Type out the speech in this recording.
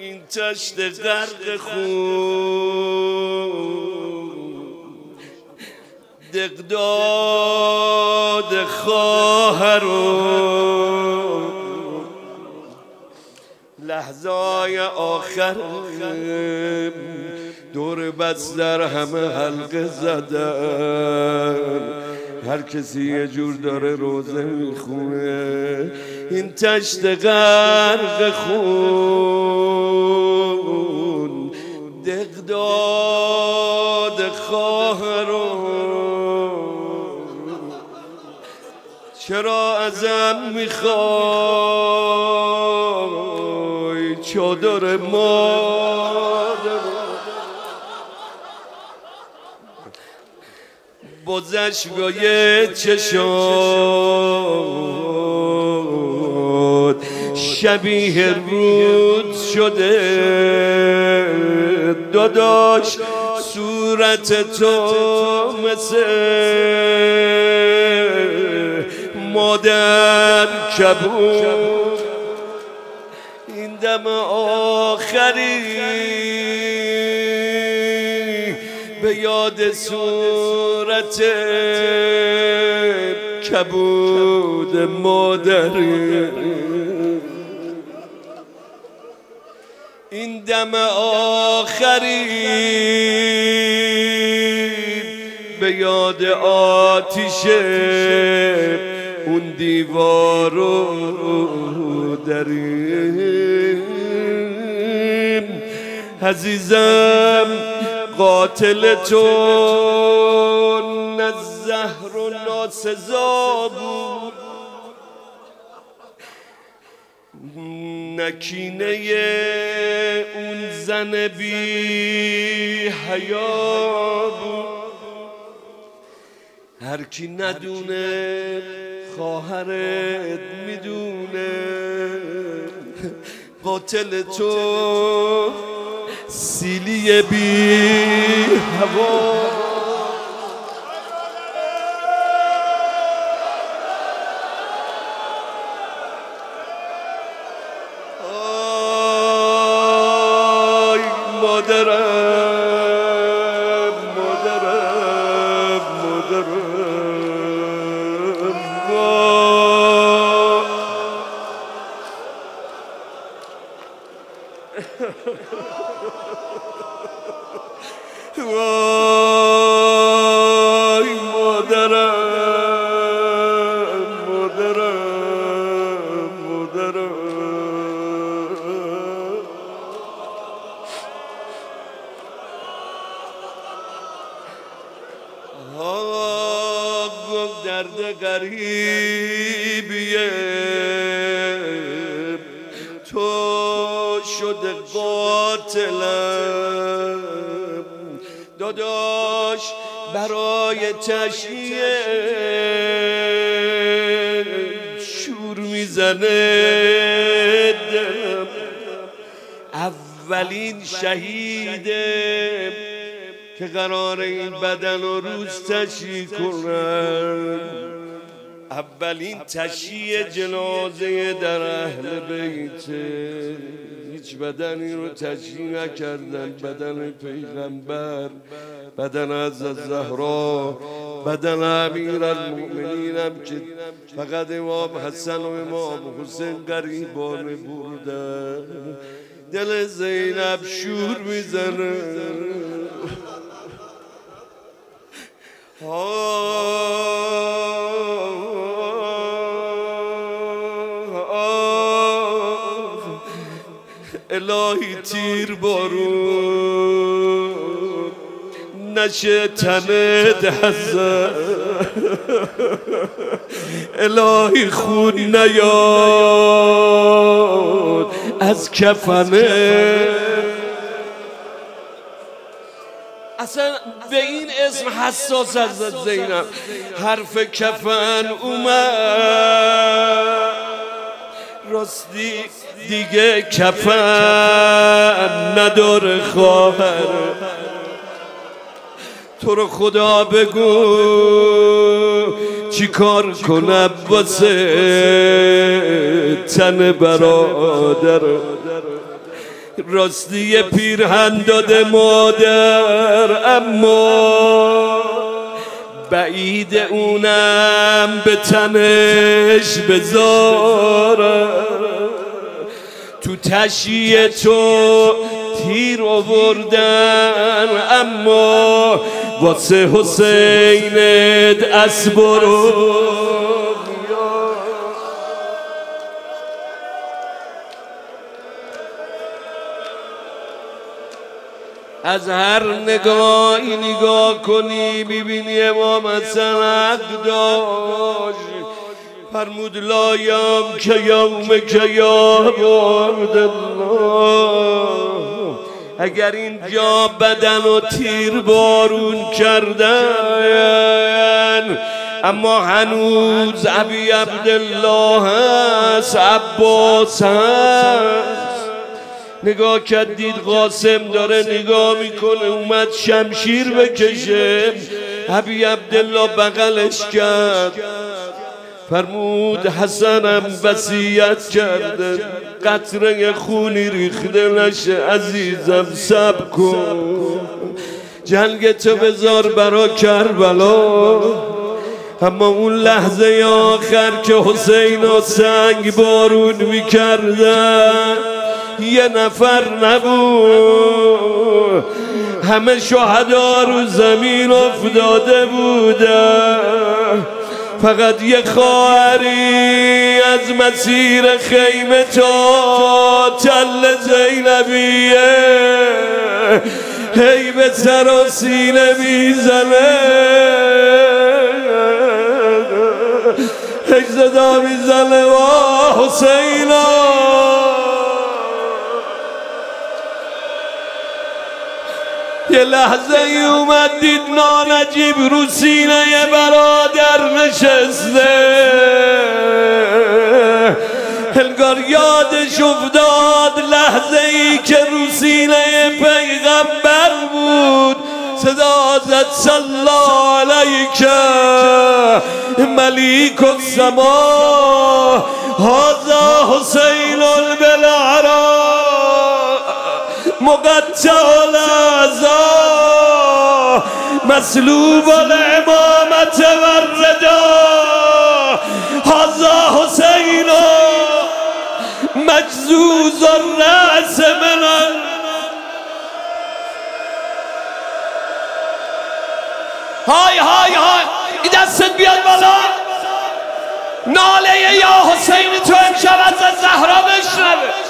این تشت غرق خون دقداد خواهرم لحظای آخر دور بستر همه حلقه زدن هر کسی یه جور داره روزه میخونه این تشت غرق خون دقداد خواهرم چرا ازم میخوای چادر مادر بزشگاه چشاد شبیه رود شده داداش صورت تو مثل مادر کبود این دم آخری به یاد صورت کبود مادری این دم آخری به یاد آتیش اون دیوار و دریم عزیزم قاتل تو نه زهر و ناسزا بود نکینه اون زن بی حیا بود هر کی ندونه خواهرت میدونه قاتل تو سیلی بی هوا آی مادرم مادرم وای مادرم مادرم مادرم آه درد غریبیه تو شده قاتلم داداش برای تشییع شور میزنه دلم اولین شهیده که قرار این بدن رو روز تشییع کنن اولین تشییع جنازه در اهل بیته هیچ بدنی رو تشییع نکردن بدن پیغمبر بدن از زهرا بدن امیرالمؤمنین هم که فقط امام حسن و امام حسین غریبانه بردن دل زینب شور میزنه الهی تیر بارون نشه تنت حزن الهی خون نیاد از کفنه اصلا به این اسم حساس از زینب حرف کفن اومد راستی دیگه کفن نداره خواهر تو رو خدا بگو چی کار کنم واسه تن برادر راستی پیرهن داده مادر، اما بعید اونم به تنش بذاره. تو تشییع تو تیر آوردن، اما واسه حسینت اسب رو از هر نگاهی نگاه کنی ببینی امام حسن حق داشت. فرمود لایم که یوم که یا عبدالله، اگر اینجا بدن و تیر بارون کردن، اما هنوز ابی عبدالله هست، عباس هست. نگاه کردید قاسم داره نگاه میکنه، اومد شمشیر بکشه، ابی عبدالله بغلش کرد. فرمود حسنم وصیت کرده قطره خونی ریخته نشه، عزیزم صبر کن، جنگ تو بذار برا کربلا. اما اون لحظه آخر که حسین و سنگ بارون میکردن، یه نفر نبود، همه شهدا رو زمین افتاده بودن. فقط یه خواهری از مسیر خیمه تا تل زینبیه هی به سر و سینه میزنه، هی صدا میزنه و حسینا. یه لحظه ای اومد دید نانجیب رو سینه برادر نشسته، انگار یادش افتاد لحظه ای که رو سینه پیغمبر بود. صدا زد صلی علیک ملیک السما هذا حسین بالعراء مقطع الاعضاء مسلوب الامامة والرداء هذا حسین مجزوز الرأس من های های های این دستت بیاد بالا، ناله یا حسین تو امشب از زهرا بشنوه.